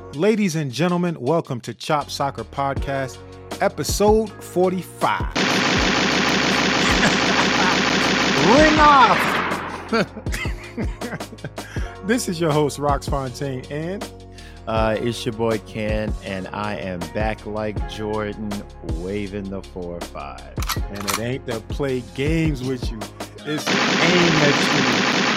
Ladies and gentlemen, welcome to Chop Soccer Podcast, episode 45. Ring off! This is your host, Rox Fontaine, and it's your boy Ken, and I am back like Jordan, waving the 4-5. And it ain't to play games with you, it's to aim at you.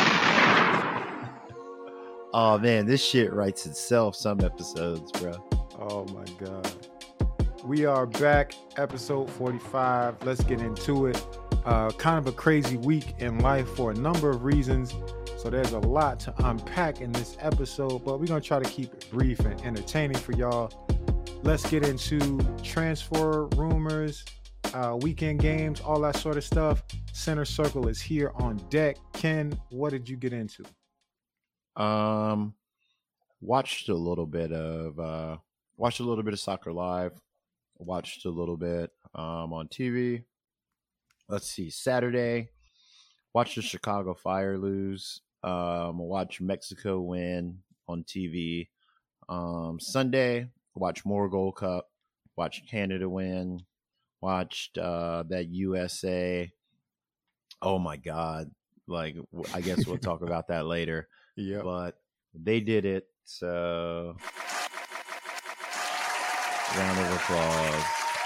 Oh man, this shit writes itself some episodes, bro. Oh my God. We are back, episode 45. Let's get into it. Kind of a crazy week in life for a number of reasons. So there's a lot to unpack in this episode, but we're going to try to keep it brief and entertaining for y'all. Let's get into transfer rumors, weekend games, all that sort of stuff. Center Circle is here on deck. Ken, what did you get into? Watched a little bit of Soccer Live. Watched a little bit on TV. Let's see, Saturday, watched the Chicago Fire lose. Watch Mexico win on TV. Sunday, watch more Gold Cup. Watch Canada win. Watched that USA. Oh my God! Like, I guess we'll talk about that later. Yeah, but they did it. So, round of applause.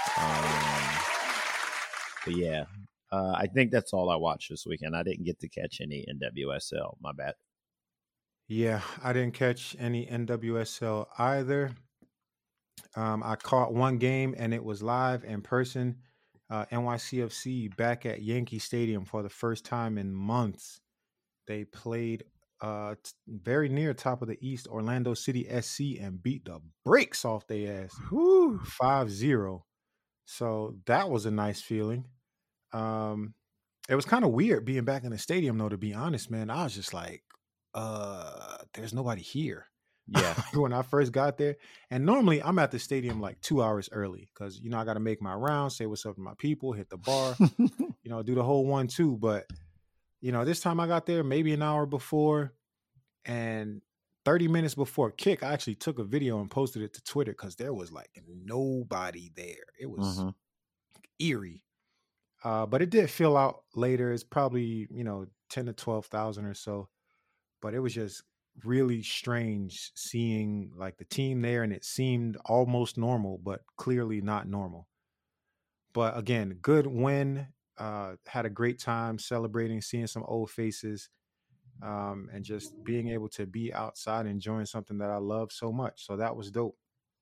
But yeah. I think that's all I watched this weekend. I didn't get to catch any NWSL. My bad. Yeah, I didn't catch any NWSL either. I caught one game and it was live in person. NYCFC back at Yankee Stadium for the first time in months. They played very near top of the East, Orlando City SC, and beat the brakes off their ass. 5-0. So that was a nice feeling. It was kind of weird being back in the stadium, though, to be honest, man. I was just like, there's nobody here. Yeah. When I first got there. And normally I'm at the stadium like 2 hours early because, I got to make my rounds, say what's up to my people, hit the bar, do the whole 1-2. But, this time I got there maybe an hour before, and 30 minutes before kick, I actually took a video and posted it to Twitter because there was like nobody there. It was eerie. But it did fill out later. It's probably, 10 to 12,000 or so. But it was just really strange seeing like the team there, and it seemed almost normal, but clearly not normal. But again, good win. Had a great time celebrating, seeing some old faces, and just being able to be outside enjoying something that I love so much. So that was dope.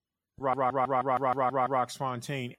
Rox Fontaine.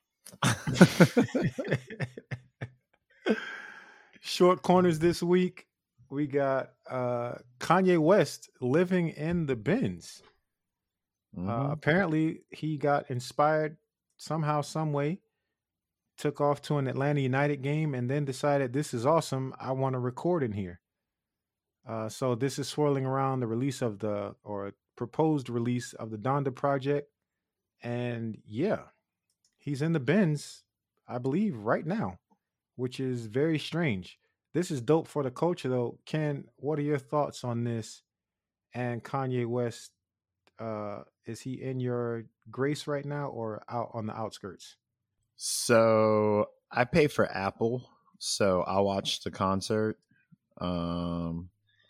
Short corners this week. We got Kanye West living in the bins. Apparently, he got inspired somehow, some way, took off to an Atlanta United game, and then decided, this is awesome, I want to record in here. So this is swirling around the release of proposed release of the Donda Project. And yeah, he's in the bins, I believe, right now, which is very strange. This is dope for the culture, though. Ken, what are your thoughts on this? And Kanye West, is he in your grace right now or out on the outskirts? So I pay for Apple, so I watched the concert, and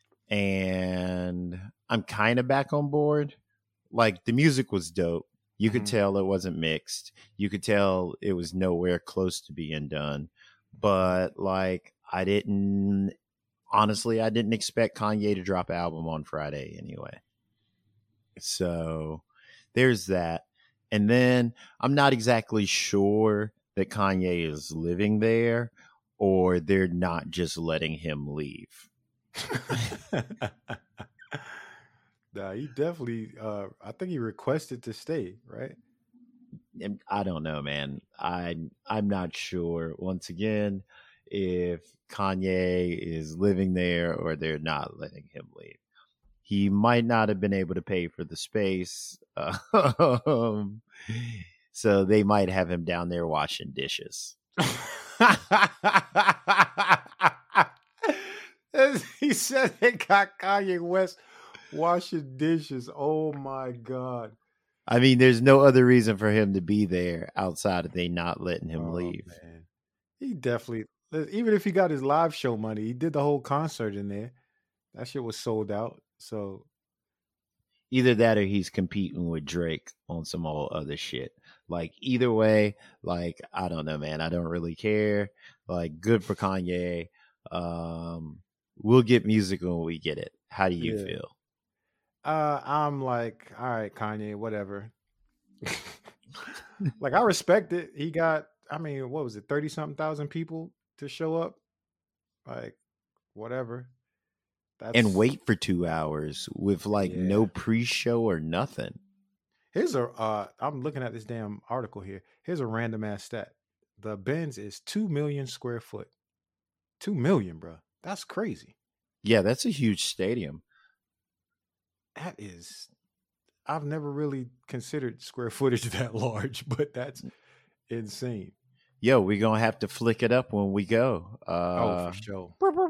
I'm kind of back on board. Like, the music was dope. You could tell it wasn't mixed. You could tell it was nowhere close to being done. But like, I didn't expect Kanye to drop an album on Friday anyway. So there's that. And then I'm not exactly sure that Kanye is living there or they're not just letting him leave. Nah, he definitely, I think he requested to stay, right? I don't know, man. I'm not sure. Once again, if Kanye is living there or they're not letting him leave. He might not have been able to pay for the space. So they might have him down there washing dishes. He said they got Kanye West washing dishes. Oh my God. I mean, there's no other reason for him to be there outside of they not letting him Oh leave. man, he definitely. Even if he got his live show money, he did the whole concert in there. That shit was sold out. So Either that or he's competing with Drake on some all other shit. Like either way, like I don't know, man. I don't really care. Like good for Kanye. We'll get music when we get it. How do you yeah, feel? I'm like, all right, Kanye, whatever. Like I respect it. He got, I mean, what was it, 30 something thousand people to show up? Like, whatever. And That's wait for 2 hours with like no yeah. pre-show or nothing. Here's a I'm looking at this damn article here. Here's a random ass stat. The Benz is 2 million square foot. 2 million, bro. That's crazy. Yeah, that's a huge stadium. That is I've never really considered square footage that large, but that's insane. Yo, we're gonna have to flick it up when we go. Oh, for sure.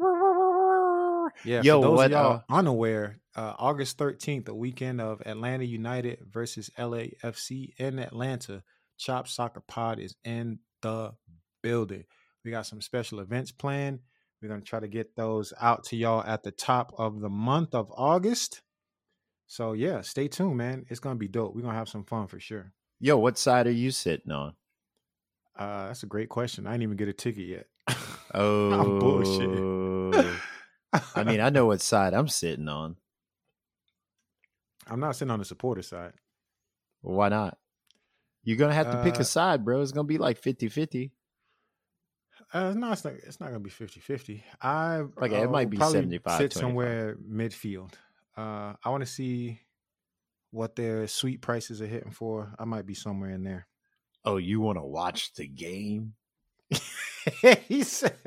Yeah, for Yo, those of what y'all unaware, August 13th, the weekend of Atlanta United versus LAFC in Atlanta, Chop Soccer Pod is in the building. We got some special events planned. We're going to try to get those out to y'all at the top of the month of August. So, yeah, stay tuned, man. It's going to be dope. We're going to have some fun for sure. Yo, what side are you sitting on? That's a great question. I didn't even get a ticket yet. I'm bullshit. Oh, I mean, I know what side I'm sitting on. I'm not sitting on the supporter side. Why not? You're going to have to pick a Uh, side, bro. It's going to be like 50-50. no, it's not gonna be 50-50. I Okay, it might will be probably 75-25. sit somewhere midfield. I want to see what their sweet prices are hitting for. I might be somewhere in there. Oh, you want to watch the game? He said,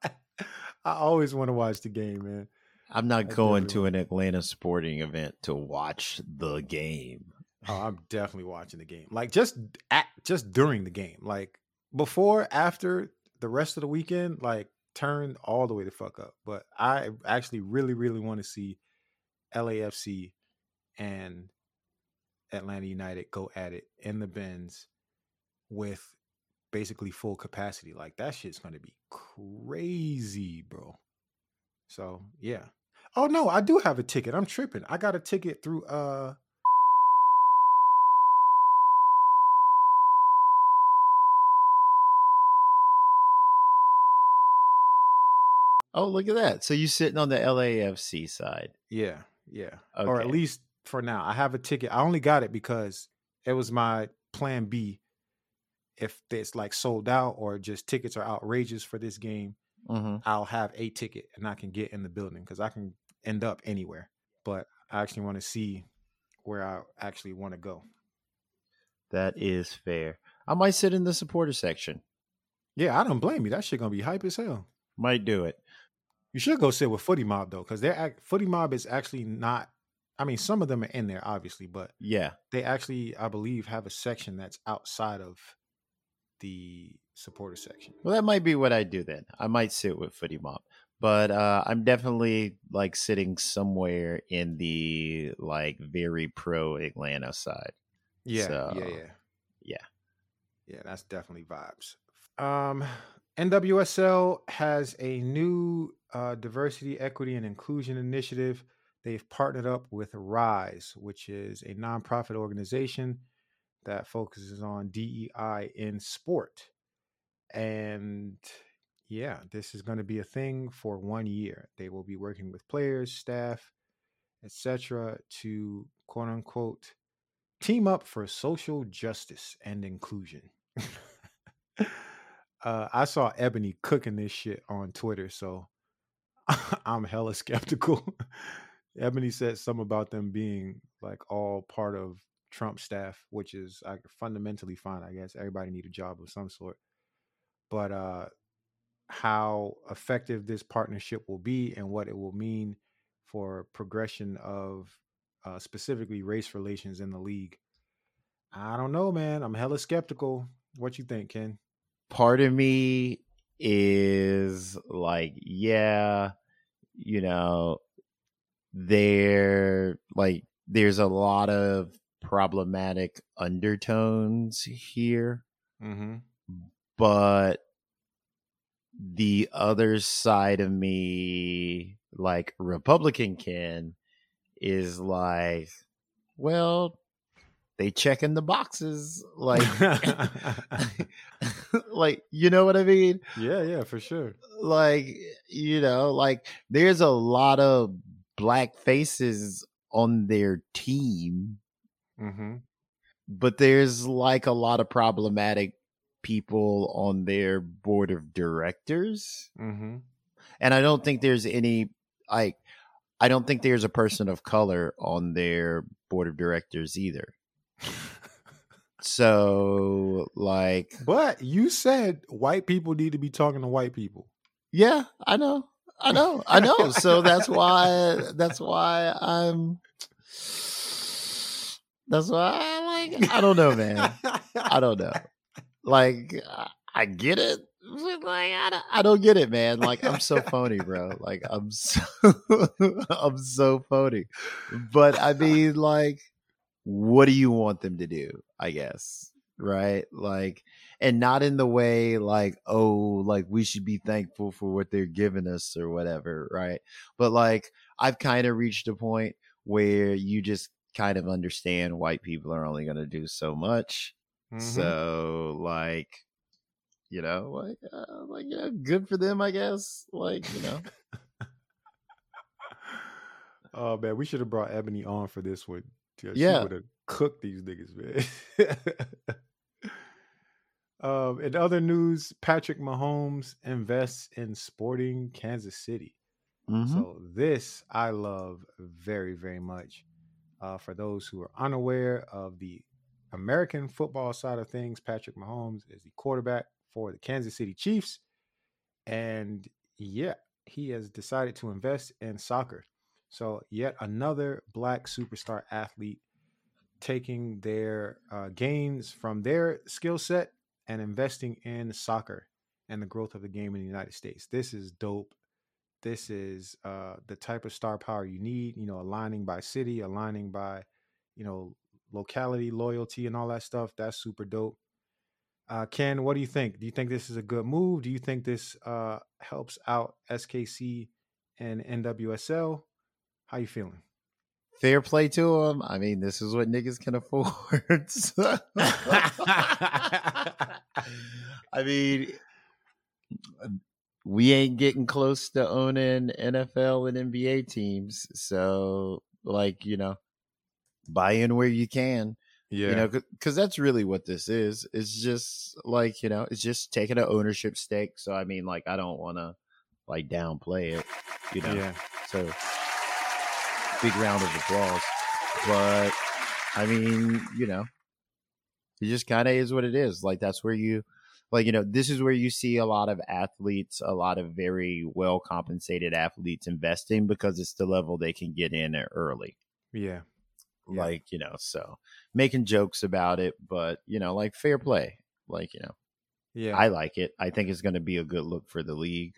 I always want to watch the game, man. I'm not I going definitely to want. an Atlanta sporting event to watch the game. Oh, I'm definitely watching the game. Like just during the game, like before, after the rest of the weekend, like turn all the way the fuck up. But I actually really, really want to see LAFC and Atlanta United go at it in the Benz with basically full capacity. Like that shit's gonna be crazy, bro. So yeah. Oh no, I do have a ticket. I'm tripping. I got a ticket through Oh, look at that. So you sitting on the LAFC side. yeah, yeah. Or at Okay. least for now. I have a ticket. I only got it because it was my plan B if it's like sold out or just tickets are outrageous for this game. Mm-hmm. I'll have a ticket and I can get in the building because I can end up anywhere. But I actually want to see where I actually want to go. That is fair. I might sit in the supporter section. Yeah, I don't blame you. That shit gonna be hype as hell. Might do it. You should go sit with Footy Mob though, because Footy Mob is actually not. I mean, some of them are in there, obviously, but Yeah. they actually, I believe, have a section that's outside of the supporter section. Well, that might be what I do then. I might sit with Footy Mob. But I'm definitely like sitting somewhere in the like very pro Atlanta side. Yeah, yeah, So yeah, yeah. yeah. That's definitely vibes. Um, NWSL has a new diversity, equity, and inclusion initiative. They've partnered up with Rise, which is a nonprofit organization that focuses on DEI in sport. And yeah, this is going to be a thing for 1 year. They will be working with players, staff, etc., to quote unquote team up for social justice and inclusion. I saw Ebony cooking this shit on Twitter, so I'm hella skeptical. Ebony said something about them being like all part of Trump staff, which is like fundamentally fine. I guess everybody need a job of some sort, but how effective this partnership will be and what it will mean for progression of specifically race relations in the league, I don't know, man. I'm hella skeptical. What you think, Ken? Part of me is like, yeah, you know, there's a lot of problematic undertones here, Mm-hmm. but the other side of me, like Republican Ken, is like, well, they checking the boxes, like, like, you know what I mean? Yeah, for sure. Like, like there's a lot of black faces on their team, Mm-hmm. but there's like a lot of problematic people on their board of directors. Mm-hmm. And I don't think there's any, like, I don't think there's a person of color on their board of directors either. So, like, But you said white people need to be talking to white people. yeah, I know. So that's why I don't know, man. I don't know. Like, I get it. But, like, I don't get it, man. Like, I'm so phony, bro. Like, I'm so phony. But I mean, like, what do you want them to do? I guess, right? Like, and not in the way like, oh, like we should be thankful for what they're giving us or whatever, right? But like, I've kind of reached a point where you just kind of understand white people are only going to do so much. Mm-hmm. So, like, good for them, I guess. Like, Oh man, we should have brought Ebony on for this one. She yeah. would have cooked these niggas, man. In other news, Patrick Mahomes invests in Sporting Kansas City. Mm-hmm. So this I love very, very much. For those who are unaware of the American football side of things, Patrick Mahomes is the quarterback for the Kansas City Chiefs. And yeah, he has decided to invest in soccer. So, yet another black superstar athlete taking their gains from their skill set and investing in soccer and the growth of the game in the United States. This is dope. This is the type of star power you need, aligning by city, aligning by, you know, locality, loyalty, and all that stuff. That's super dope. Ken, what do you think? Do you think this is a good move? Do you think this helps out SKC and NWSL? How you feeling? Fair play to them. I mean, this is what niggas can afford. So- I mean, we ain't getting close to owning NFL and NBA teams. So, like, buy in where you can, Yeah, because that's really what this is. It's just like, it's just taking an ownership stake. So, I mean, like, I don't want to like downplay it, you know. yeah, So, big round of applause. But I mean, it just kind of is what it is. Like, that's where you, like, this is where you see a lot of athletes, a lot of very well compensated athletes investing because it's the level they can get in early. yeah, yeah, Like, so making jokes about it, but, like, fair play. Like, yeah. I like it. I think it's going to be a good look for the league.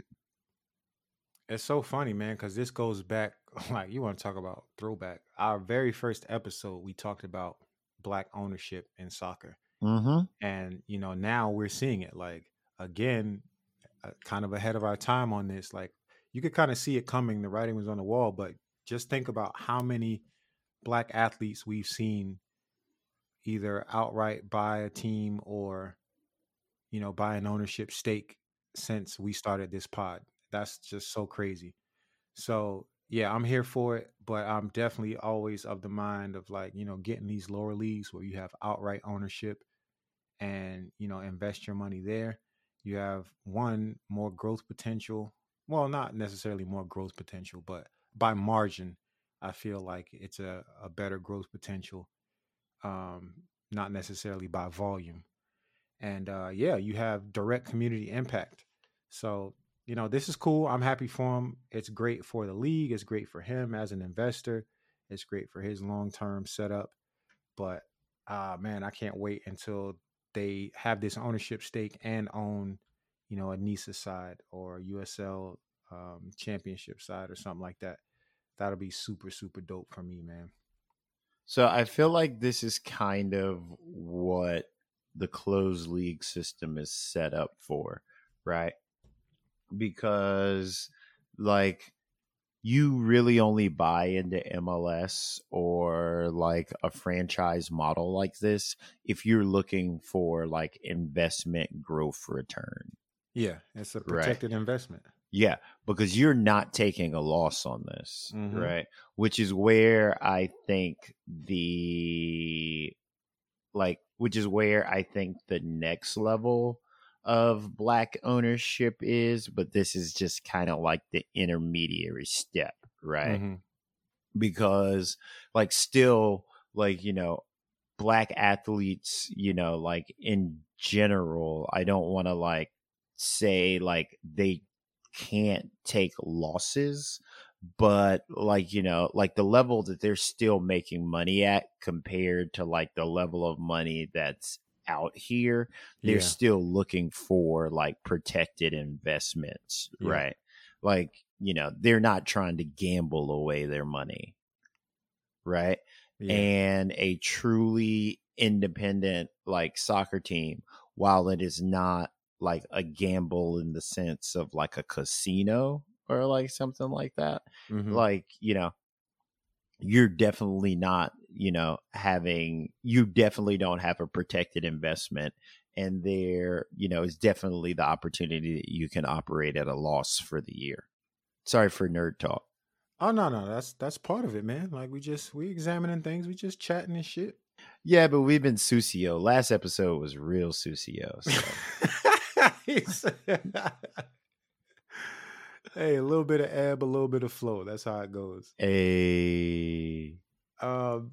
It's so funny, man, because this goes back. Like, you want to talk about throwback? Our very first episode, we talked about black ownership in soccer, Mm-hmm. and now we're seeing it. Like again, kind of ahead of our time on this. Like you could kind of see it coming. The writing was on the wall, but just think about how many black athletes we've seen either outright buy a team or buy an ownership stake since we started this pod. That's just so crazy. So yeah, I'm here for it, but I'm definitely always of the mind of like, getting these lower leagues where you have outright ownership and, invest your money there. You have one more growth potential. Well, not necessarily more growth potential, but by margin, I feel like it's a better growth potential, um, not necessarily by volume. And yeah, you have direct community impact. So, this is cool. I'm happy for him. It's great for the league. It's great for him as an investor. It's great for his long term setup. But man, I can't wait until they have this ownership stake and own, a NISA side or USL championship side or something like that. That'll be super, super dope for me, man. So I feel like this is kind of what the closed league system is set up for, right? Because like you really only buy into MLS or like a franchise model like this if you're looking for like investment growth return, Yeah, it's a right? protected investment. Yeah, because you're not taking a loss on this, Mm-hmm. right? Which is where I think the which is where I think the next level of black ownership is, but this is just kind of like the intermediary step, right? Mm-hmm. Because like still like, black athletes, like in general, I don't want to like say like they can't take losses, but like, like the level that they're still making money at compared to like the level of money that's out here, they're Yeah. still looking for like protected investments, Yep. right? Like, they're not trying to gamble away their money, right? Yeah. And a truly independent like soccer team, while it is not like a gamble in the sense of like a casino or like something like that, Mm-hmm. like, you're definitely not, you definitely don't have a protected investment. And there, is definitely the opportunity that you can operate at a loss for the year. Sorry for nerd talk. Oh no, that's part of it, man. Like we examining things, we just chatting and shit. Yeah, but we've been Susio. Last episode was real Susio. So Hey, a little bit of ebb, a little bit of flow. That's how it goes. a Um,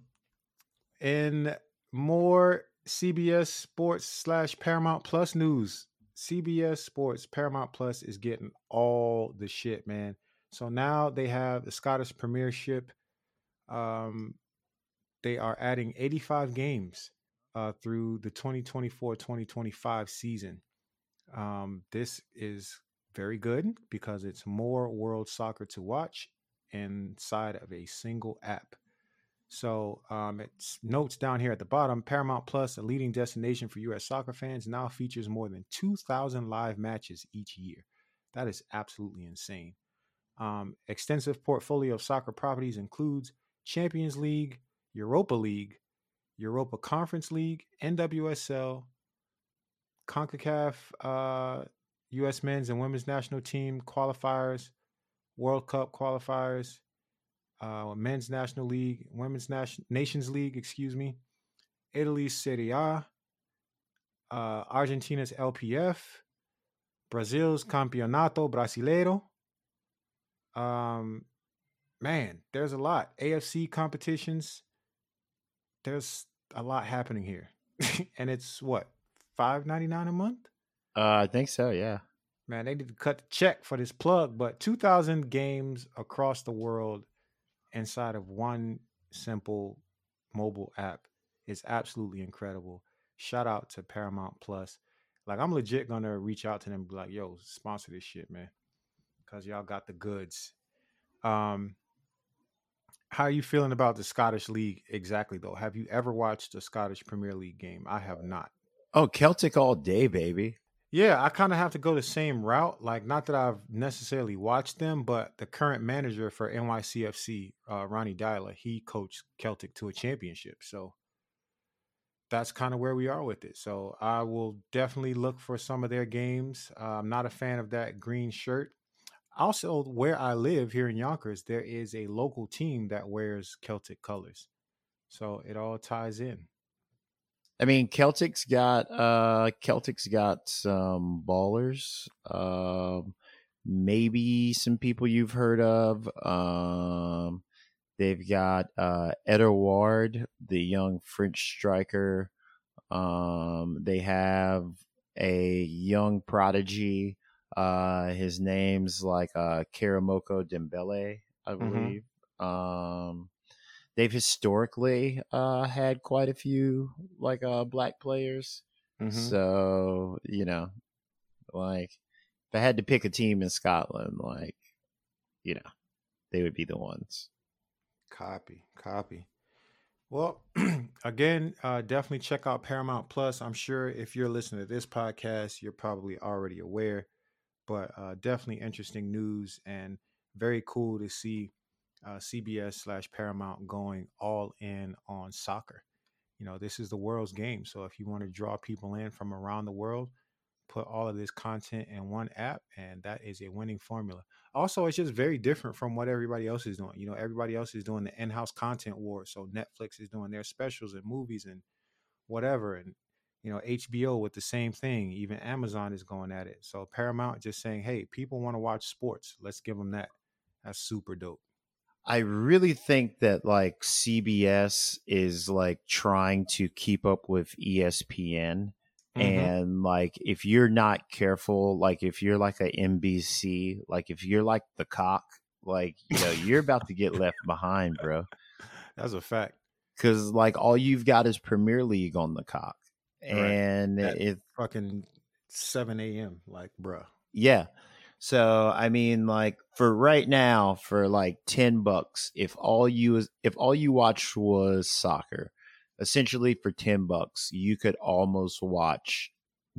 in more CBS Sports / Paramount Plus news, CBS Sports Paramount Plus is getting all the shit, man. So now they have the Scottish Premiership. Um, they are adding 85 games through the 2024-2025 season. This is very good because it's more world soccer to watch inside of a single app. So it's notes down here at the bottom. Paramount Plus, a leading destination for U.S. soccer fans, now features more than 2,000 live matches each year. That is absolutely insane. Extensive portfolio of soccer properties includes Champions League, Europa League, Europa Conference League, NWSL, CONCACAF, U.S. men's and women's national team qualifiers, World Cup qualifiers, men's national league, women's nations league, excuse me, Italy's Serie A, Argentina's LPF, Brazil's Campeonato Brasileiro. Um, man, there's a lot. AFC competitions. There's a lot happening here, and it's what $5.99 a month. I think so. Yeah. Man, they need to cut the check for this plug, but 2,000 games across the world inside of one simple mobile app is absolutely incredible. Shout out to Paramount Plus. Like, I'm legit gonna reach out to them and be like, yo, sponsor this shit, man. Cause y'all got the goods. Um, how are you feeling about the Scottish League exactly though? Have you ever watched a Scottish Premier League game? I have not. Oh, Celtic all day, baby. Yeah, I kind of have to go the same route. Like, not that I've necessarily watched them, but the current manager for NYCFC, Ronnie Dyla, he coached Celtic to a championship. So that's kind of where we are with it. So I will definitely look for some of their games. I'm not a fan of that green shirt. Also, where I live here in Yonkers, there is a local team that wears Celtic colors. So it all ties in. I mean, Celtic's got some ballers. Maybe some people you've heard of. They've got Edouard, the young French striker. They have a young prodigy. His name's like Karamoko Dembele, I Mm-hmm. believe. They've historically had quite a few like black players. Mm-hmm. So, like if I had to pick a team in Scotland, like, you know, they would be the ones. Copy. Copy. Well, again, definitely check out Paramount Plus. I'm sure if you're listening to this podcast, you're probably already aware, but definitely interesting news and very cool to see CBS/Paramount going all in on soccer. This is the world's game. So if you want to draw people in from around the world, put all of this content in one app, and that is a winning formula. Also, it's just very different from what everybody else is doing. Everybody else is doing the in-house content war. So Netflix is doing their specials and movies and whatever, and HBO with the same thing. Even Amazon is going at it. So Paramount just saying, hey, people want to watch sports. Let's give them that. That's super dope. I really think that like CBS is like trying to keep up with ESPN. Mm-hmm. And like, if you're not careful, like if you're like a NBC, like if you're like the cock, like, you're about to get left behind, bro. That's a fact. Cause like all you've got is Premier League on the cock. Right. And At it, fucking 7 a.m. Like, bruh. yeah. So I mean, like for right now, for like $10, if all you watched was soccer, essentially for $10, you could almost watch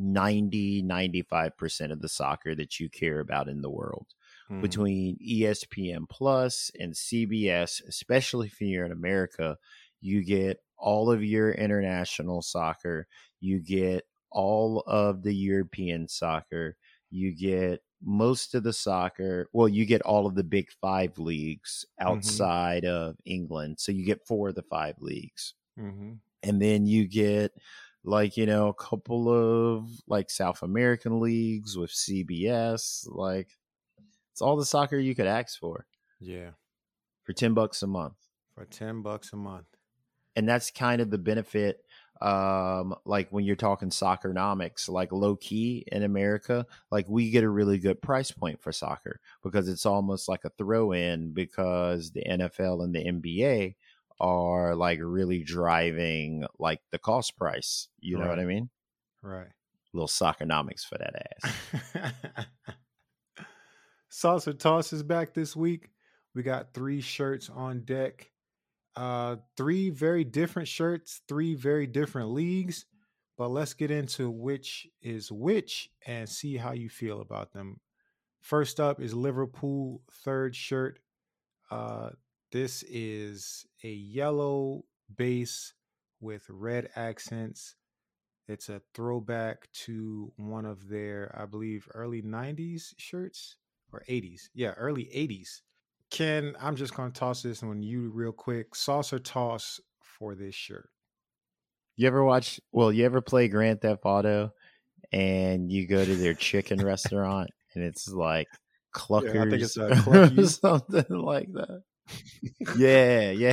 95% of the soccer that you care about in the world. Mm-hmm. Between ESPN Plus and CBS, especially if you're in America, you get all of your international soccer, you get all of the European soccer, you get most of the soccer. Well, you get all of the big 5 leagues outside of England. So you get 4 of the 5 leagues. Mm-hmm. And then you get like, a couple of like South American leagues with CBS. Like, it's all the soccer you could ask for. Yeah. For $10 a month. For $10 a month. And that's kind of the benefit. Like when you're talking soccernomics, like low key in America, like we get a really good price point for soccer because it's almost like a throw in, because the NFL and the NBA are like really driving like the cost price. You know what I mean? Right. Little soccernomics for that ass. Saucer Toss is back this week. We got 3 shirts on deck. 3 very different shirts, 3 very different leagues. But let's get into which is which and see how you feel about them. First up is Liverpool third shirt. This is a yellow base with red accents. It's a throwback to one of their, I believe, early 90s shirts or 80s. Yeah, early 80s. Ken, I'm just going to toss this on you real quick. Saucer toss for this shirt. You ever play Grand Theft Auto and you go to their chicken restaurant and it's like Cluckers, Yeah, I think it's or something like that. Yeah.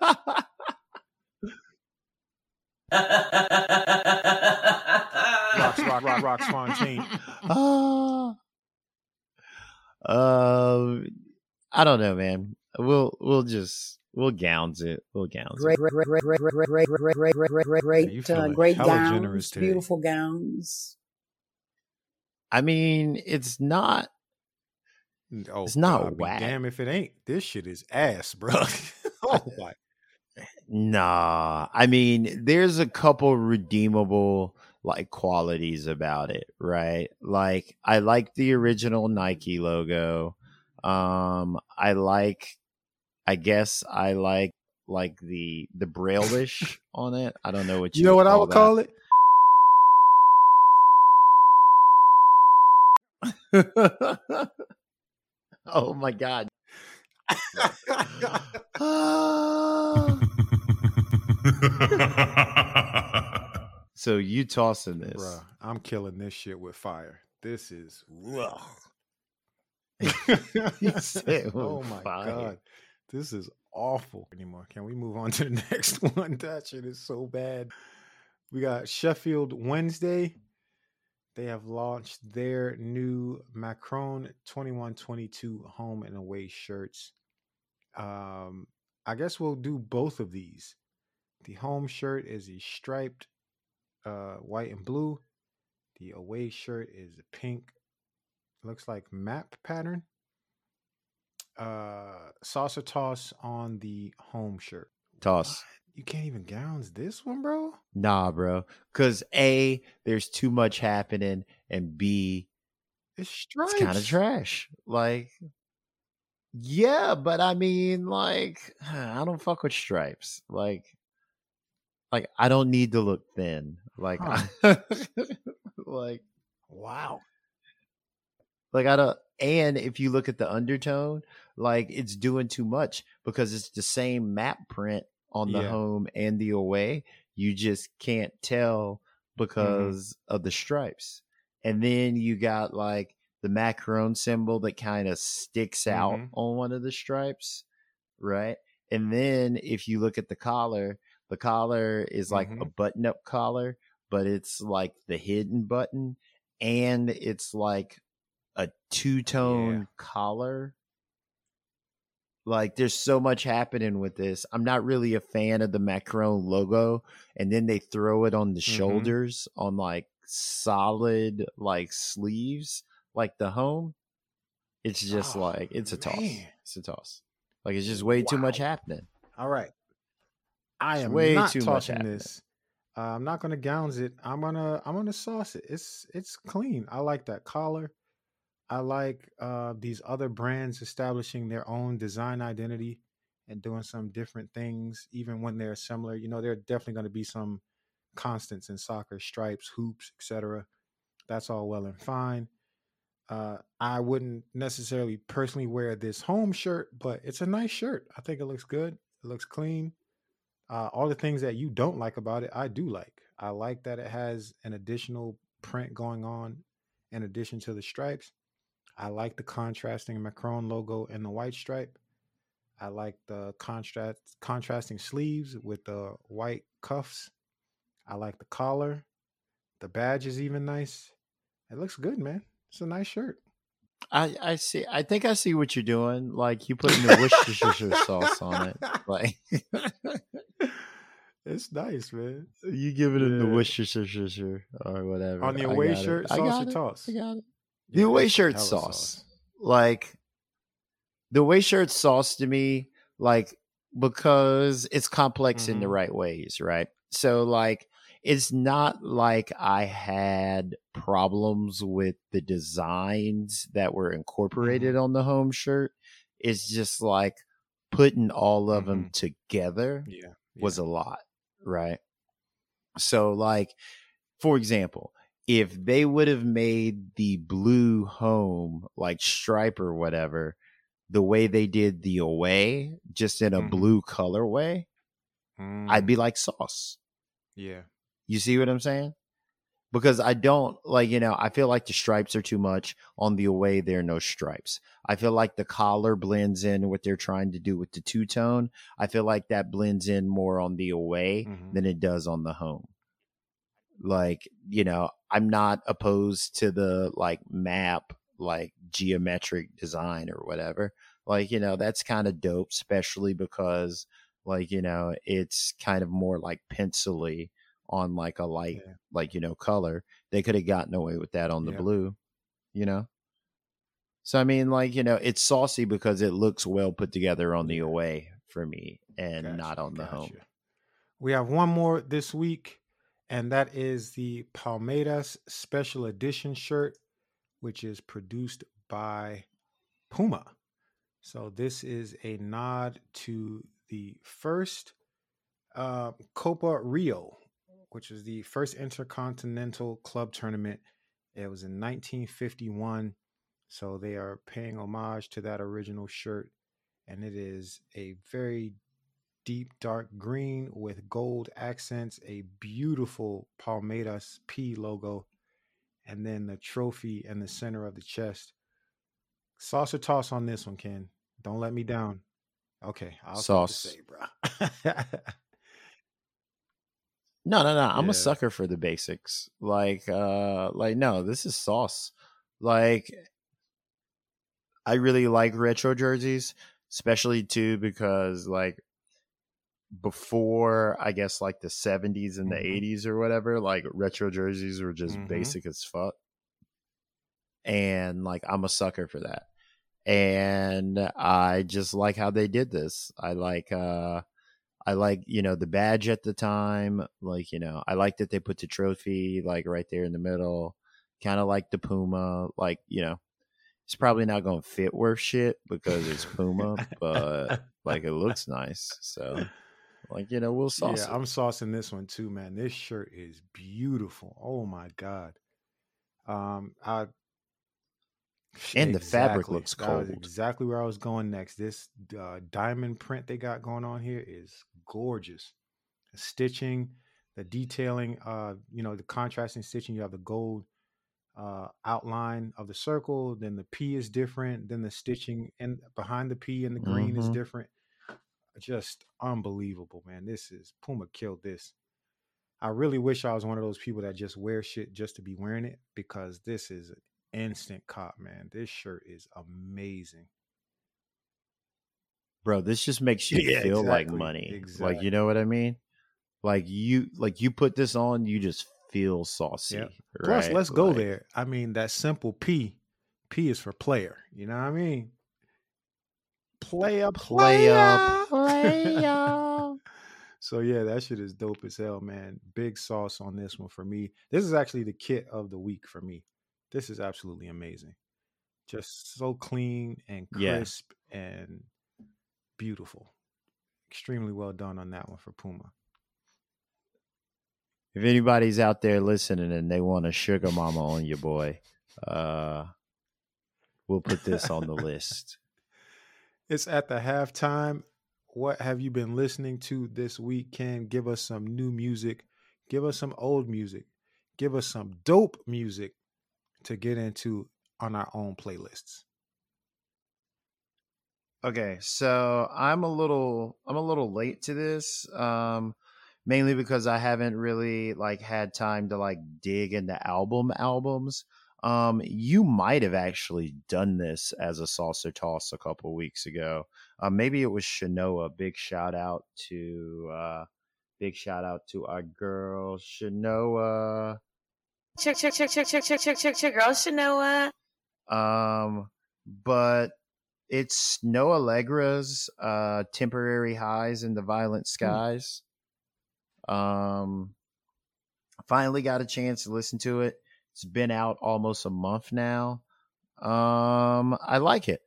Rocks Fontaine. I don't know, man. We'll gowns it. We'll gowns it. Great gowns, beautiful gowns. I mean, it's not. Oh, it's not God, whack. Damn if it ain't. This shit is ass, bro. Oh my. Nah, I mean, there's a couple redeemable like qualities about it, right? Like I like the original Nike logo. I guess I like the Braille-ish on it. I don't know what you know what I would call it. Oh my God. So you tossing this. Bruh, I'm killing this shit with fire. This is oh my God. This is awful anymore. Can we move on to the next one? That shit is so bad. We got Sheffield Wednesday. They have launched their new Macron 21-22 home and away shirts. I guess we'll do both of these. The home shirt is a striped white and blue. The away shirt is a pink. Looks like map pattern. Saucer toss on the home shirt. Toss. You can't even gowns this one, bro? Nah, bro. Because A, there's too much happening, and B, it's stripes. It's kind of trash. Like, yeah, but I mean, like, I don't fuck with stripes. Like I don't need to look thin. Like, like, wow. Like I don't. And if you look at the undertone, like it's doing too much because it's the same map print on the home and the away. You just can't tell because of the stripes. And then you got like the macaron symbol that kind of sticks out on one of the stripes, right? And then if you look at the collar is like a button-up collar, but it's like the hidden button, and it's like a two-tone collar. Like there's so much happening with this. I'm not really a fan of the macaron logo, and then they throw it on the shoulders on like solid like sleeves like the home. It's just like it's a toss. It's a toss. Like it's just way too much happening. All right. I am way not too tossing much this. I'm not gonna gowns it. I'm gonna sauce it. It's clean. I like that collar. I like these other brands establishing their own design identity and doing some different things, even when they're similar. You know, there are definitely going to be some constants in soccer: stripes, hoops, etc. That's all well and fine. I wouldn't necessarily personally wear this home shirt, but it's a nice shirt. I think it looks good. It looks clean. All the things that you don't like about it, I do like. I like that it has an additional print going on in addition to the stripes. I like the contrasting macaron logo and the white stripe. I like the contrasting sleeves with the white cuffs. I like the collar. The badge is even nice. It looks good, man. It's a nice shirt. I see. I think I see what you're doing. Like you putting the Worcestershire sauce on it. Like it's nice, man. You giving him the Worcestershire or whatever on the away shirt. Sauce or toss? I got it. The away shirt sauce. Like the away shirt sauce to me, like because it's complex in the right ways, right? So like it's not like I had problems with the designs that were incorporated on the home shirt. It's just like putting all of them together was a lot, right? So like, for example, if they would have made the blue home like stripe or whatever, the way they did the away, just in a blue colorway, I'd be like sauce. Yeah. You see what I'm saying? Because I don't like, you know, I feel like the stripes are too much. On the away, there are no stripes. I feel like the collar blends in what they're trying to do with the two-tone. I feel like that blends in more on the away than it does on the home. Like, you know, I'm not opposed to the like map, like geometric design or whatever. Like, you know, that's kind of dope, especially because like, you know, it's kind of more like pencil-y on like a light, like, you know, color. They could have gotten away with that on the blue, you know? So, I mean, like, you know, it's saucy because it looks well put together on the away for me and not on the home. We have one more this week, and that is the Palmeiras Special Edition shirt, which is produced by Puma. So this is a nod to the first Copa Rio, which is the first intercontinental club tournament. It was in 1951. So they are paying homage to that original shirt. And it is a very deep, dark green with gold accents, a beautiful Palmeiras P logo, and then the trophy in the center of the chest. Sauce or toss on this one, Ken? Don't let me down. Okay, I'll sauce. Say, bro. No. I'm a sucker for the basics. Like no, this is sauce. Like, I really like retro jerseys, especially too because like before, I guess like the 70s and the 80s or whatever, like retro jerseys were just basic as fuck. And like I'm a sucker for that. And I just like how they did this. I I like, the badge at the time. Like, I like that they put the trophy like right there in the middle. Kind of like the Puma. Like, it's probably not going to fit worth shit because it's Puma, but like it looks nice. So, like, we'll sauce it. I'm saucing this one too, man. This shirt is beautiful. Oh my God. And the fabric looks that cold. was exactly where I was going next. This diamond print they got going on here is gorgeous. The stitching, the detailing, the contrasting stitching. You have the gold outline of the circle. Then the P is different. Then the stitching and behind the P and the green is different. Just unbelievable, man. Puma killed this. I really wish I was one of those people that just wear shit just to be wearing it, because this is an instant cop, man. This shirt is amazing. Bro, this just makes you feel like money. Exactly. Like, you know what I mean? Like you put this on, you just feel saucy. Yep. Right? Plus, let's go there. I mean, that simple P is for player. You know what I mean? Player. So yeah, that shit is dope as hell, man. Big sauce on this one for me. This is actually the kit of the week for me. This is absolutely amazing. Just so clean and crisp and beautiful. Extremely well done on that one for Puma. If anybody's out there listening and they want a sugar mama on your boy, we'll put this on the list. It's at the halftime. What have you been listening to this week, Ken? Give us some new music. Give us some old music. Give us some dope music to get into on our own playlists. Okay, so I'm a little late to this, mainly because I haven't really had time to dig into albums. You might have actually done this as a Salsa Toss a couple weeks ago. Maybe it was Shanoa. Big shout out to our girl Shanoa. Check, girl Shanoa. But it's Noah Allegra's Temporary Highs in the Violent Skies. Finally got a chance to listen to it. It's been out almost a month now. I like it.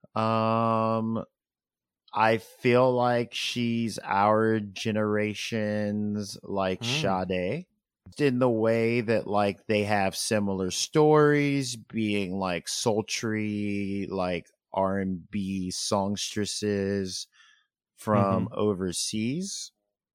I feel like she's our generation's Sade, in the way that they have similar stories, being sultry R&B songstresses from overseas,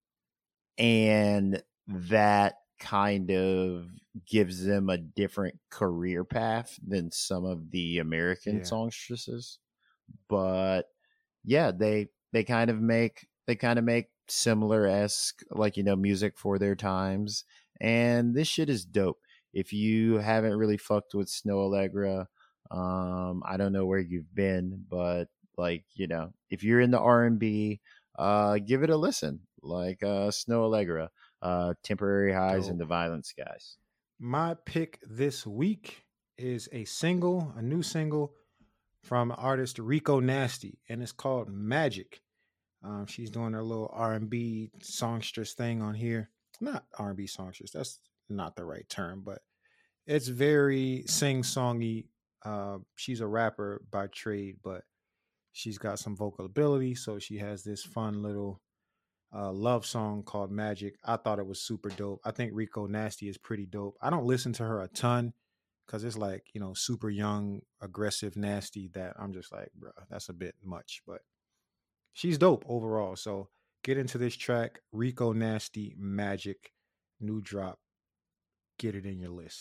and that kind of gives them a different career path than some of the American songstresses. But yeah, they kind of make similar-esque music for their times, and this shit is dope. If you haven't really fucked with Snoh Aalegra, I don't know where you've been, but if you're in the R&B, give it a listen. Snoh Aalegra, Temporary Highs in the Violent Skies. My pick this week is a new single from artist Rico Nasty, and it's called Magic. She's doing her little R&B songstress thing on here. Not R&B songstress, that's not the right term, but it's very sing-songy. She's a rapper by trade, but she's got some vocal ability, so she has this fun little love song called Magic. I thought it was super dope. I think Rico Nasty is pretty dope. I don't listen to her a ton because it's super young, aggressive, nasty that I'm just like, bro, that's a bit much, but she's dope overall. So get into this track, Rico Nasty, Magic, new drop. Get it in your list.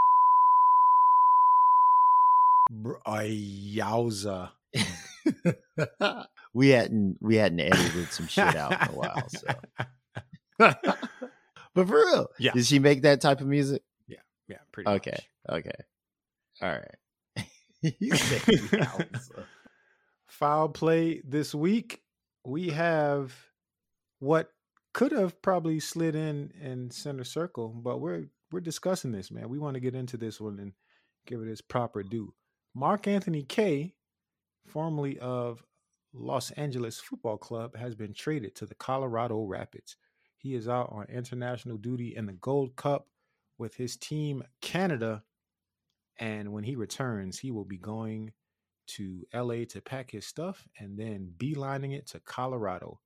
Yowza. we hadn't edited some shit out in a while, so. But for real, did she make that type of music? Yeah, pretty much. Okay, all right. You say Yowza. Foul play this week. We have what could have probably slid in center circle, but we're discussing this, man. We want to get into this one and give it its proper due. Mark Anthony Kaye, formerly of Los Angeles Football Club has been traded to the Colorado Rapids. He is out on international duty in the Gold Cup with his team Canada, and when he returns, he will be going to LA to pack his stuff and then beelining it to Colorado.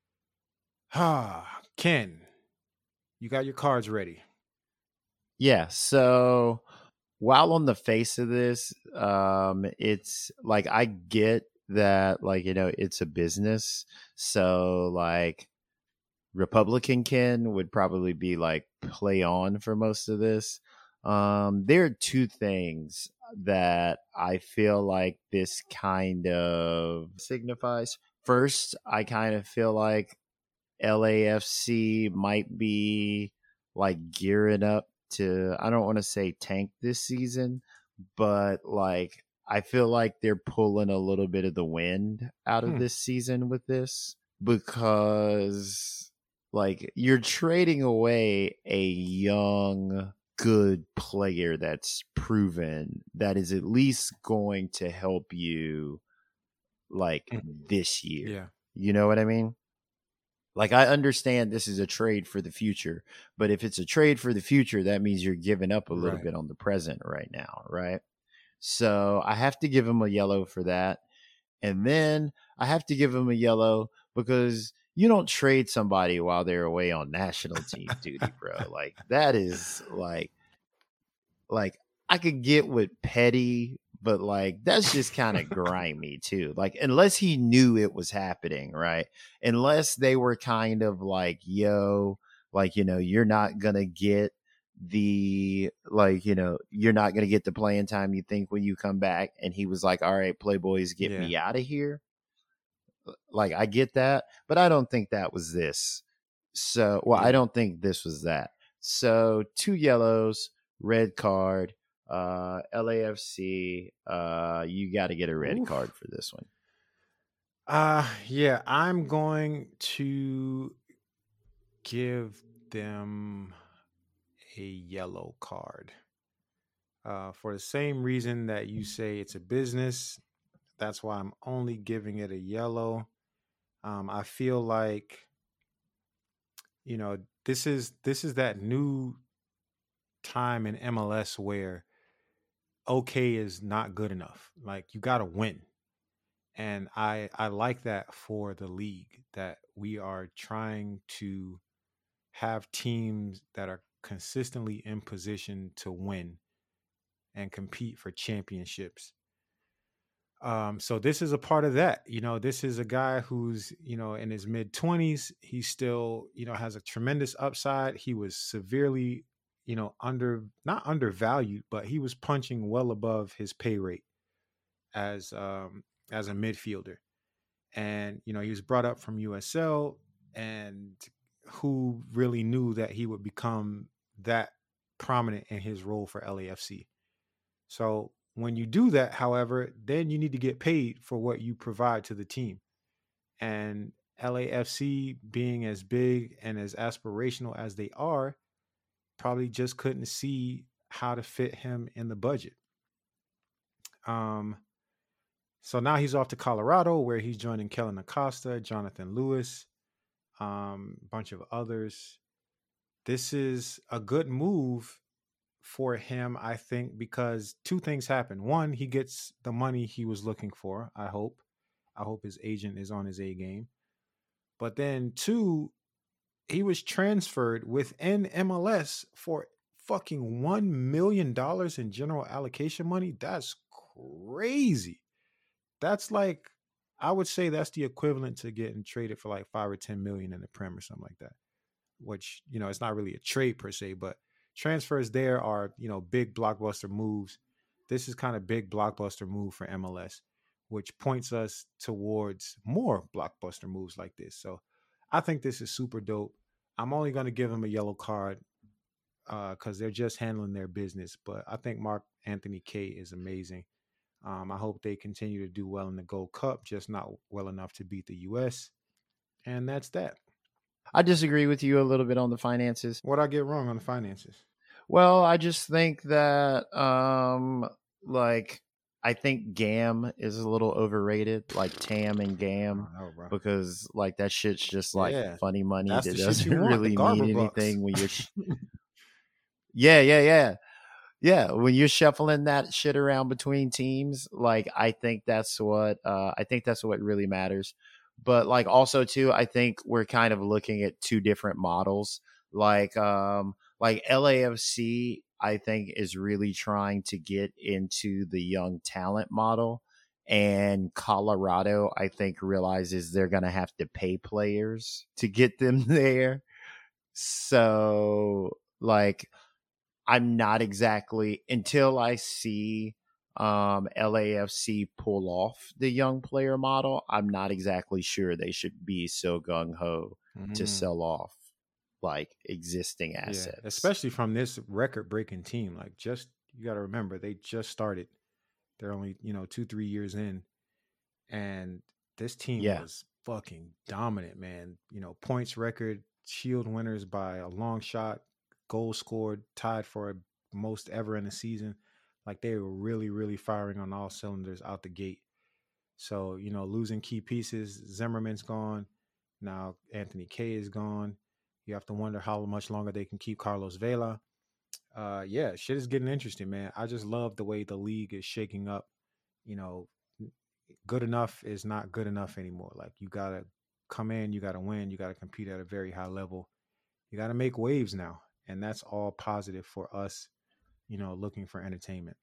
Ken, you got your cards ready. Yeah, so while on the face of this, it's like I get that, like, you know, it's a business. So like Republican Ken would probably be like play on for most of this. There are two things that I feel like this kind of signifies. First, I kind of feel like LAFC might be like gearing up to, I don't want to say tank this season, but like I feel like they're pulling a little bit of the wind out of this season with this, because like you're trading away a young, good player that's proven, that is at least going to help you like this year. Yeah. You know what I mean? Like, I understand this is a trade for the future, but if it's a trade for the future, that means you're giving up a little bit on the present right now, right? So I have to give him a yellow for that. And then I have to give him a yellow because you don't trade somebody while they're away on national team duty, bro. Like, that is like I could get with petty, but like that's just kind of grimy too. Like, unless he knew it was happening, right? Unless they were kind of like, yo, like, you know, you're not gonna get the, like, you know, you're not gonna get the playing time you think when you come back. And he was like, all right, Playboys, get me out of here. Like, I get that, but I don't think that was this. So, well, I don't think this was that. So 2 yellows, red card. LAFC, you got to get a red card for this one. Yeah, I'm going to give them a yellow card. For the same reason that you say it's a business, that's why I'm only giving it a yellow. I feel like, you know, this is that new time in MLS where okay is not good enough. Like, you got to win. And I like that for the league, that we are trying to have teams that are consistently in position to win and compete for championships. So this is a part of that. You know, this is a guy who's, you know, in his mid-20s. He still, you know, has a tremendous upside. He was severely, you know, not undervalued, but he was punching well above his pay rate as a midfielder. And, you know, he was brought up from USL, and who really knew that he would become that prominent in his role for LAFC. So when you do that, however, then you need to get paid for what you provide to the team. And LAFC, being as big and as aspirational as they are, probably just couldn't see how to fit him in the budget. So now he's off to Colorado, where he's joining Kellen Acosta, Jonathan Lewis, a bunch of others. This is a good move for him, I think, because 2 things happen. One, he gets the money he was looking for, I hope. I hope his agent is on his A game. But then 2, he was transferred within MLS for fucking $1 million in general allocation money. That's crazy. That's like, I would say that's the equivalent to getting traded for like 5 or 10 million in the Prem or something like that, which, you know, it's not really a trade per se, but transfers there are, you know, big blockbuster moves. This is kind of big blockbuster move for MLS, which points us towards more blockbuster moves like this. So I think this is super dope. I'm only going to give him a yellow card because they're just handling their business. But I think Mark Anthony Kaye is amazing. I hope they continue to do well in the Gold Cup, just not well enough to beat the U.S. And that's that. I disagree with you a little bit on the finances. What'd I get wrong on the finances? Well, I just think that, like, I think GAM is a little overrated, like TAM and GAM, because like that shit's just like funny money That's that the shit you doesn't want, really the Garber mean bucks. anything when you're. Yeah. When you're shuffling that shit around between teams, like I think that's what really matters. But like also too, I think we're kind of looking at two different models. Like LAFC, I think is really trying to get into the young talent model. And Colorado, I think, realizes they're going to have to pay players to get them there. So, like, I'm not exactly, until I see LAFC pull off the young player model, I'm not exactly sure they should be so gung ho to sell off like existing assets. Yeah, especially from this record breaking team. Like, just, you got to remember, they just started. They're only 2-3 years in, and this team was fucking dominant, man. Points record, Shield winners by a long shot, goals scored, tied for most ever in a season. Like, they were really, really firing on all cylinders out the gate. So, losing key pieces, Zimmerman's gone. Now Anthony Kay is gone. You have to wonder how much longer they can keep Carlos Vela. Shit is getting interesting, man. I just love the way the league is shaking up. Good enough is not good enough anymore. Like, you gotta come in, you gotta win, you gotta compete at a very high level. You gotta make waves now, and that's all positive for us. Looking for entertainment.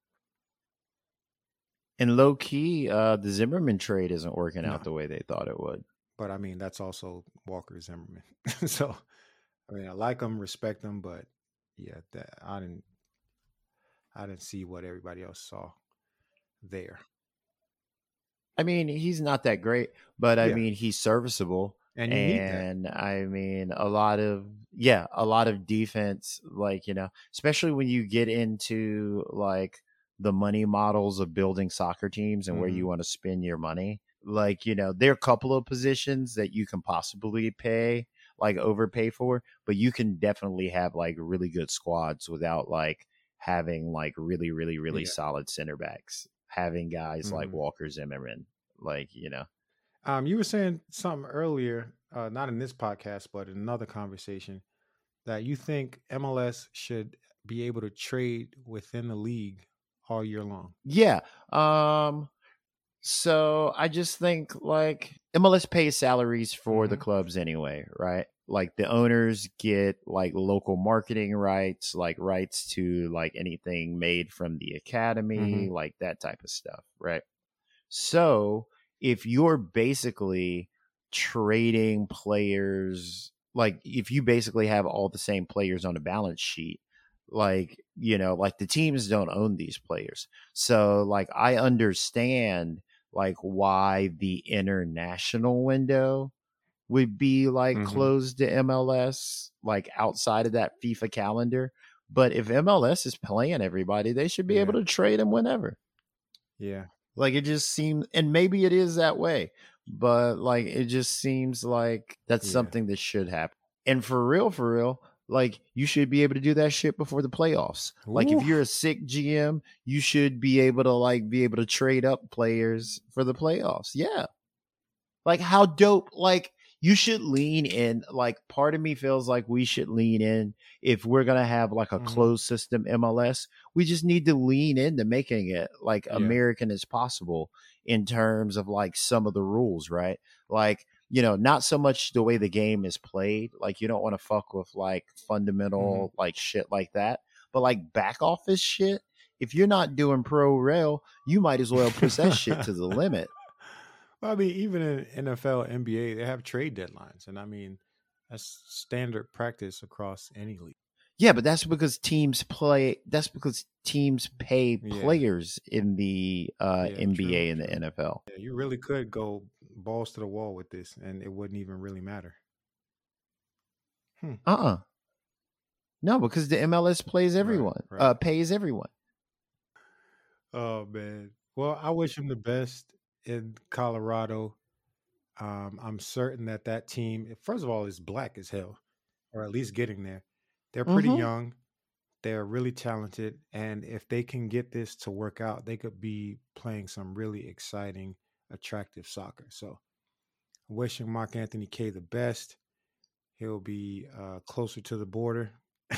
And low key, the Zimmerman trade isn't working out the way they thought it would. But I mean, that's also Walker Zimmerman. So, I mean, I like him, respect him, but yeah, that I didn't see what everybody else saw there. I mean, he's not that great, but I mean, he's serviceable. And you need that. I mean, a lot of defense, like, especially when you get into like the money models of building soccer teams and where you want to spend your money. Like, there are a couple of positions that you can possibly overpay for, but you can definitely have like really good squads without like having like really, really, really solid center backs. Having guys like Walker Zimmerman, like, you were saying something earlier, not in this podcast, but in another conversation, that you think MLS should be able to trade within the league all year long. Yeah. So I just think like MLS pays salaries for the clubs anyway, right? Like the owners get like local marketing rights, like rights to like anything made from the academy, like that type of stuff, right? So if you're basically trading players, like if you basically have all the same players on a balance sheet, like, like the teams don't own these players. So like I understand like why the international window would be like closed to MLS, like outside of that FIFA calendar. But if MLS is playing everybody, they should be able to trade them whenever. Yeah. Like it just seems, and maybe it is that way, but like it just seems like that's something that should happen. And for real, like you should be able to do that shit before the playoffs. Ooh. Like if you're a sick GM, you should be able to trade up players for the playoffs. Yeah. Like how dope, like you should lean in. Like part of me feels like we should lean in if we're going to have like a closed system MLS. We just need to lean into making it like American as possible in terms of like some of the rules, right? Like, not so much the way the game is played. Like you don't want to fuck with like fundamental like shit like that. But like back office shit, if you're not doing pro rail, you might as well push that shit to the limit. I mean, even in NFL, NBA, they have trade deadlines. And I mean, that's standard practice across any league. Yeah, but that's because teams pay players in the NBA and the NFL. Yeah, you really could go balls to the wall with this and it wouldn't even really matter. No, because the MLS plays everyone, pays everyone. Oh, man. Well, I wish him the best in Colorado. I'm certain that team, first of all, is black as hell, or at least getting there. They're pretty young. They're really talented, and if they can get this to work out, they could be playing some really exciting, attractive soccer. So, wishing Mark Anthony K the best. He'll be closer to the border.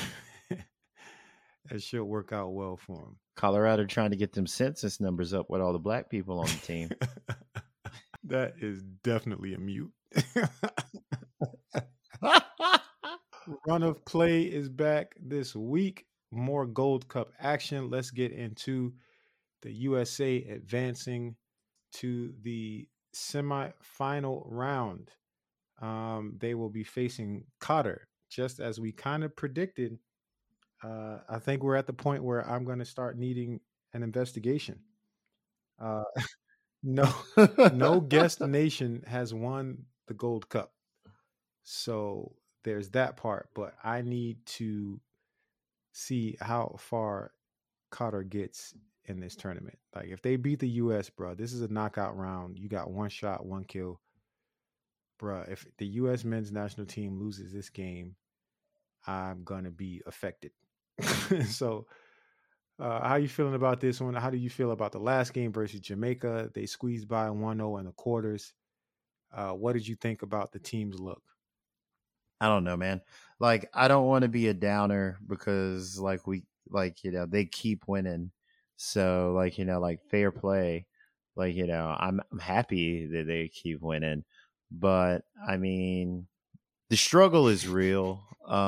It should work out well for him. Colorado trying to get them census numbers up with all the black people on the team. That is definitely a mute. Run of play is back this week. More Gold Cup action. Let's get into the USA advancing to the semifinal round. They will be facing Qatar, just as we kind of predicted. I think we're at the point where I'm going to start needing an investigation. No guest nation has won the Gold Cup. So there's that part, but I need to see how far Qatar gets in this tournament. Like if they beat the US, bro, this is a knockout round. You got one shot, one kill. Bro, if the US men's national team loses this game, I'm going to be affected. So how you feeling about this one? How do you feel about the last game versus Jamaica? They squeezed by 1-0 in the quarters. What did you think about the team's look? I don't know, man. Like, I don't want to be a downer because, they keep winning. So, fair play. I'm happy that they keep winning. But, I mean, the struggle is real.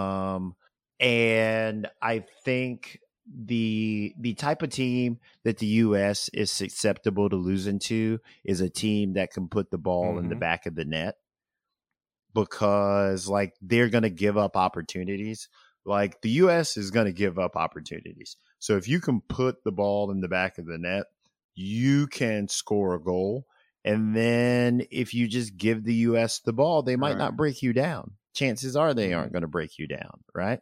And I think the type of team that the U.S. is susceptible to losing to is a team that can put the ball in the back of the net. Because they're going to give up opportunities. Like the U.S. is going to give up opportunities. So if you can put the ball in the back of the net, you can score a goal. And then if you just give the U.S. the ball, they might not break you down. Chances are they aren't going to break you down, right?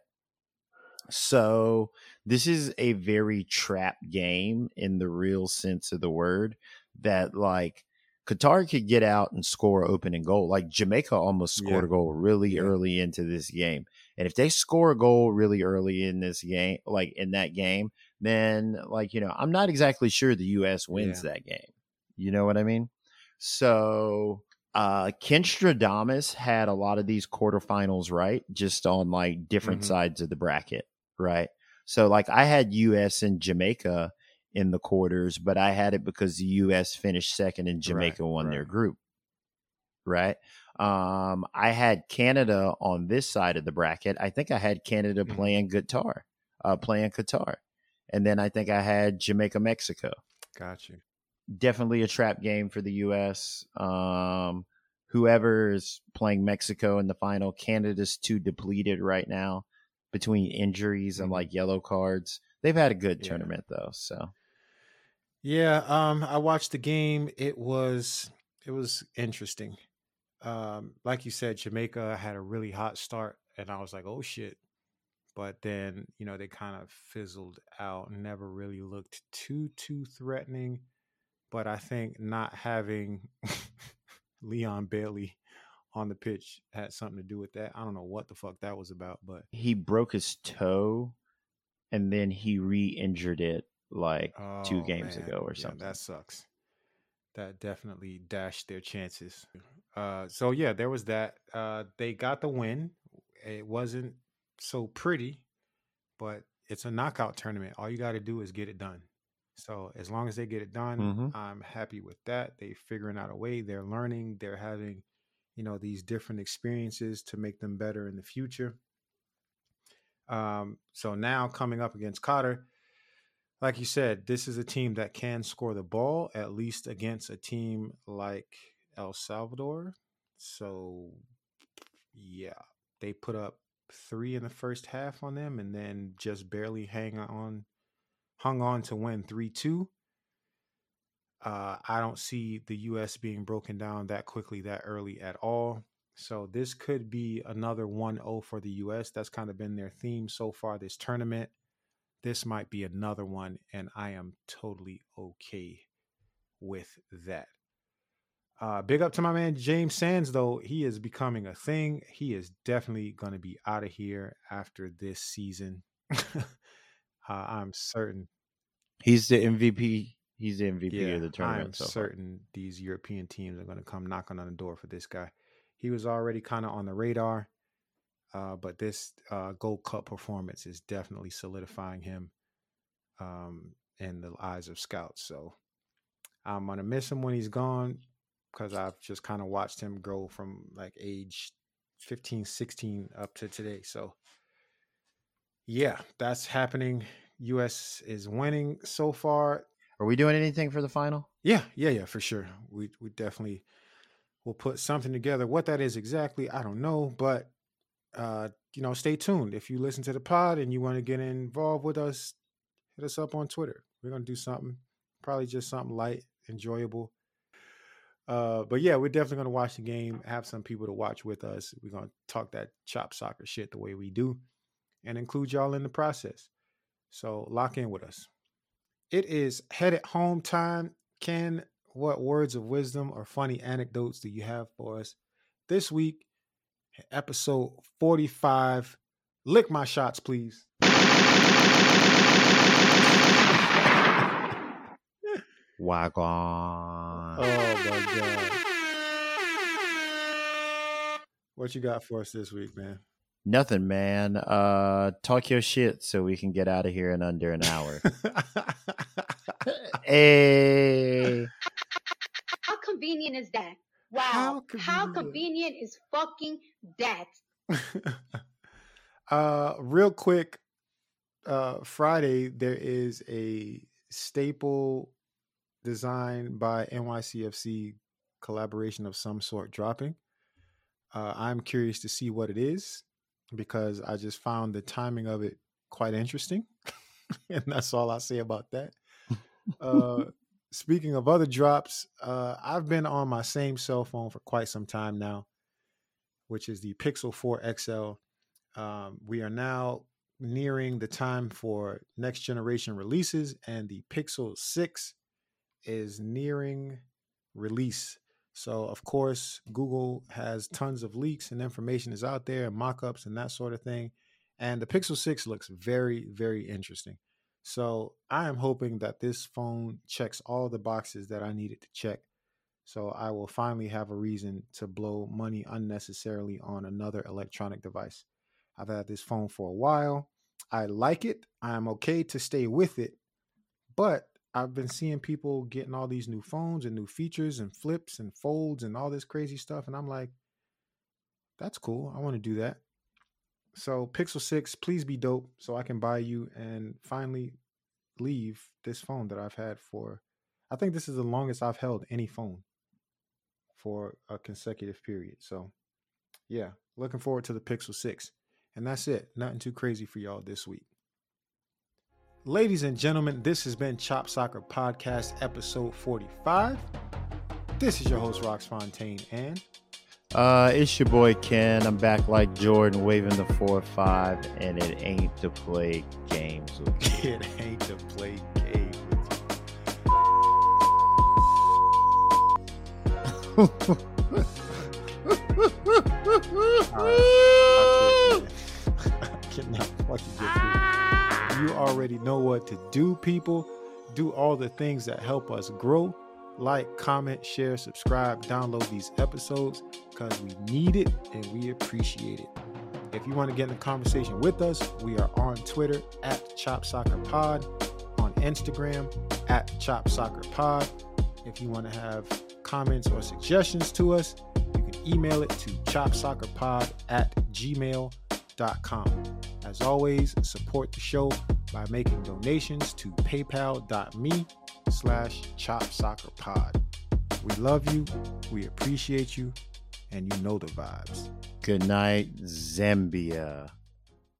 So this is a very trap game in the real sense of the word that Qatar could get out and score opening goal. Like Jamaica almost scored a goal really early into this game. And if they score a goal really early in this game, in that game, then I'm not exactly sure the U.S. wins that game. You know what I mean? So Ken Stradamus had a lot of these quarterfinals right, just on different sides of the bracket, right? So I had U.S. and Jamaica in the quarters, but I had it because the U.S. finished second and Jamaica won their group. Right. I had Canada on this side of the bracket. I think I had Canada playing Qatar. And then I think I had Jamaica, Mexico. Got you. Definitely a trap game for the U.S. Whoever is playing Mexico in the final, Canada's too depleted right now between injuries and yellow cards. They've had a good tournament though. So yeah, I watched the game. It was interesting. Like you said, Jamaica had a really hot start, and I was like, oh shit. But then, they kind of fizzled out, never really looked too threatening. But I think not having Leon Bailey on the pitch had something to do with that. I don't know what the fuck that was about, but he broke his toe and then he re-injured it 2 games ago or something. That sucks. That definitely dashed their chances. So yeah, there was that. They got the win. It wasn't so pretty, but it's a knockout tournament. All you got to do is get it done. So as long as they get it done, I'm happy with that. They're figuring out a way. They're learning. They're having, these different experiences to make them better in the future. So now coming up against Qatar, like you said, this is a team that can score the ball, at least against a team like El Salvador. So, yeah, they put up 3 in the first half on them and then just barely hung on to win 3-2. I don't see the U.S. being broken down that quickly, that early at all. So this could be another 1-0 for the U.S. That's kind of been their theme so far this tournament. This might be another one, and I am totally okay with that. Big up to my man James Sands, though. He is becoming a thing. He is definitely going to be out of here after this season. I'm certain he's the MVP. He's the MVP of the tournament. I'm certain these European teams are going to come knocking on the door for this guy. He was already kind of on the radar, but this Gold Cup performance is definitely solidifying him in the eyes of scouts. So I'm going to miss him when he's gone because I've just kind of watched him grow from like age 15, 16 up to today. So yeah, that's happening. U.S. is winning so far. Are we doing anything for the final? Yeah, for sure. We definitely will put something together. What that is exactly, I don't know, but stay tuned. If you listen to the pod and you want to get involved with us, hit us up on Twitter. We're gonna do something, probably just something light, enjoyable. But yeah, we're definitely gonna watch the game, have some people to watch with us. We're gonna talk that chop soccer shit the way we do, and include y'all in the process. So lock in with us. It is headed home time. Ken, what words of wisdom or funny anecdotes do you have for us this week? Episode 45. Lick my shots, please. Wagon. Oh my God. What you got for us this week, man? Nothing, man. Talk your shit so we can get out of here in under an hour. Hey. How convenient is that? Wow. How convenient is fucking that? Real quick, Friday, there is a staple design by NYCFC collaboration of some sort dropping. I'm curious to see what it is because I just found the timing of it quite interesting. And that's all I'll say about that. Speaking of other drops, I've been on my same cell phone for quite some time now, which is the Pixel 4 XL. We are now nearing the time for next generation releases, and the Pixel 6 is nearing release. So, of course, Google has tons of leaks and information is out there, and mock-ups and that sort of thing. And the Pixel 6 looks very, very interesting. So I am hoping that this phone checks all the boxes that I needed to check. So I will finally have a reason to blow money unnecessarily on another electronic device. I've had this phone for a while. I like it. I'm okay to stay with it. But I've been seeing people getting all these new phones and new features and flips and folds and all this crazy stuff. And I'm like, that's cool. I want to do that. So Pixel 6, please be dope so I can buy you and finally leave this phone that I've had for, I think this is the longest I've held any phone for a consecutive period. So yeah, looking forward to the Pixel 6. And that's it. Nothing too crazy for y'all this week. Ladies and gentlemen, this has been Chop Soccer Podcast episode 45. This is your host, Rox Fontaine, and it's your boy Ken. I'm back like Jordan, waving the 4-5, and it ain't to play games with you. It ain't to play games with you. I cannot fucking get through. You already know what to do, people. Do all the things that help us grow. Like, comment, share, subscribe, download these episodes because we need it and we appreciate it. If you want to get in the conversation with us, we are on Twitter at Chop Soccer Pod, on Instagram at Chop Soccer Pod. If you want to have comments or suggestions to us, you can email it to chopsoccerpod@gmail.com. As always, support the show by making donations to paypal.me/chopsoccerpod. We love you, we appreciate you, and you know the vibes. Good night, Zambia.